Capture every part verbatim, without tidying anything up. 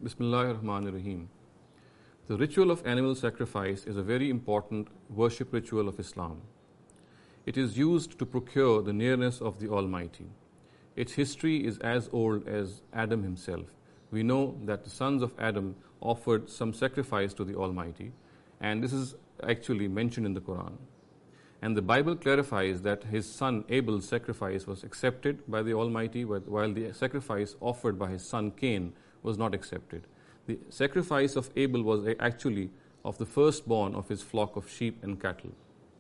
Bismillahir Rahmanir Rahim. The ritual of animal sacrifice is a very important worship ritual of Islam. It is used to procure the nearness of the Almighty. Its history is as old as Adam himself. We know that the sons of Adam offered some sacrifice to the Almighty, and this is actually mentioned in the Quran. And the Bible clarifies that his son Abel's sacrifice was accepted by the Almighty, while the sacrifice offered by his son Cain was not accepted. The sacrifice of Abel was actually of the firstborn of his flock of sheep and cattle.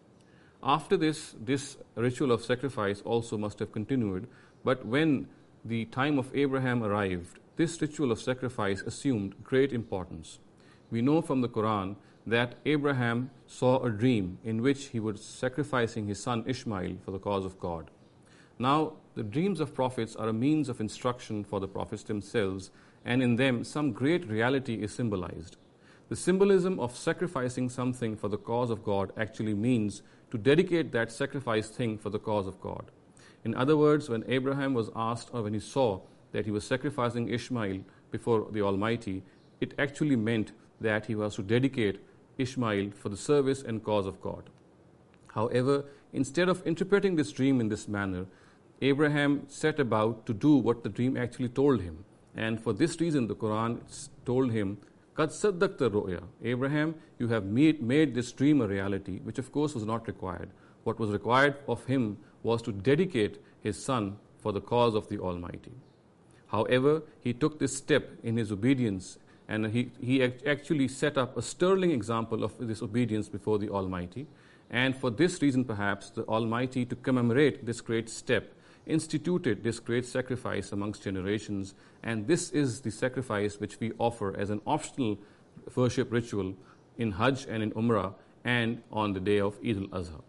After this, this ritual of sacrifice also must have continued, but when the time of Abraham arrived, this ritual of sacrifice assumed great importance. We know from the Quran that Abraham saw a dream in which he was sacrificing his son Ishmael for the cause of God. Now, the dreams of prophets are a means of instruction for the prophets themselves, and in them some great reality is symbolized. The symbolism of sacrificing something for the cause of God actually means to dedicate that sacrificed thing for the cause of God. In other words, when Abraham was asked, or when he saw that he was sacrificing Ishmael before the Almighty, it actually meant that he was to dedicate Ishmael for the service and cause of God. However, instead of interpreting this dream in this manner, Abraham set about to do what the dream actually told him. And for this reason, the Quran told him, Qad saddaqta ru'ya. Abraham, you have made, made this dream a reality, which of course was not required. What was required of him was to dedicate his son for the cause of the Almighty. However, he took this step in his obedience, and he, he actually set up a sterling example of this obedience before the Almighty. And for this reason, perhaps, the Almighty, to commemorate this great step, instituted this great sacrifice amongst generations, and this is the sacrifice which we offer as an optional worship ritual in Hajj and in Umrah and on the day of Eid al-Adha.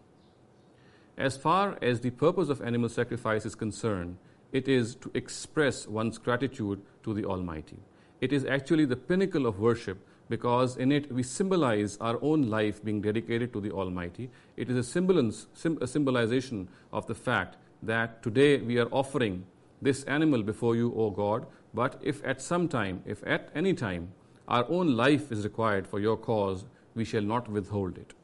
As far as the purpose of animal sacrifice is concerned, it is to express one's gratitude to the Almighty. It is actually the pinnacle of worship, because in it we symbolize our own life being dedicated to the Almighty. It is a, symbolance, a symbolization of the fact that today we are offering this animal before you, O God, but if at some time, if at any time, our own life is required for your cause, we shall not withhold it.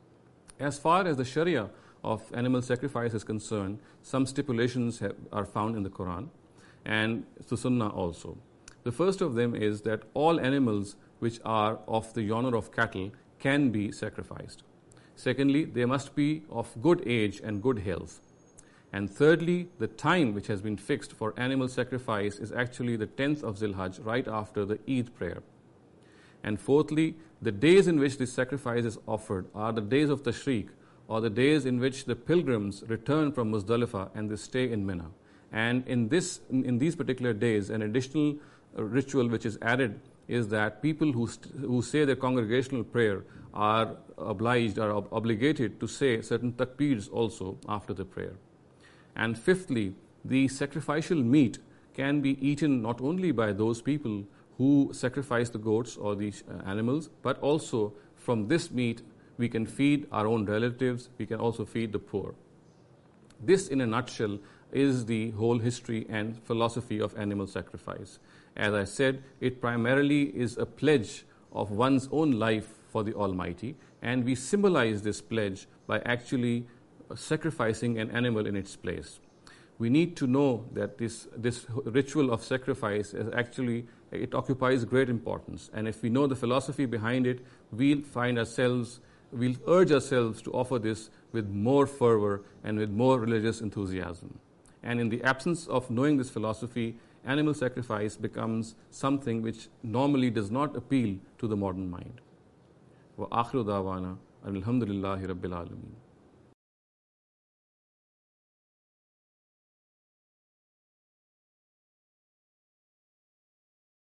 As far as the Sharia of animal sacrifice is concerned, some stipulations have, are found in the Quran and the Sunnah also. The first of them is that all animals which are of the genre of cattle can be sacrificed. Secondly, they must be of good age and good health. And thirdly, the time which has been fixed for animal sacrifice is actually the tenth of Zilhajj, right after the Eid prayer. And fourthly, the days in which this sacrifice is offered are the days of Tashriq, or the days in which the pilgrims return from Muzdalifah and they stay in Mina. And in this, in, in these particular days, an additional uh, ritual which is added is that people who, st- who say their congregational prayer are obliged, are ob- obligated to say certain takbeers also after the prayer. And fifthly, the sacrificial meat can be eaten not only by those people who sacrifice the goats or the uh, animals, but also from this meat we can feed our own relatives, we can also feed the poor. This, in a nutshell, is the whole history and philosophy of animal sacrifice. As I said, it primarily is a pledge of one's own life for the Almighty, and we symbolize this pledge by actually sacrificing an animal in its place. We need to know that this, this ritual of sacrifice is actually, it occupies great importance. And if we know the philosophy behind it, we'll find ourselves, we'll urge ourselves to offer this with more fervor and with more religious enthusiasm. And in the absence of knowing this philosophy, animal sacrifice becomes something which normally does not appeal to the modern mind. Wa akhiru da'wana alhamdulillahi rabbil alameen.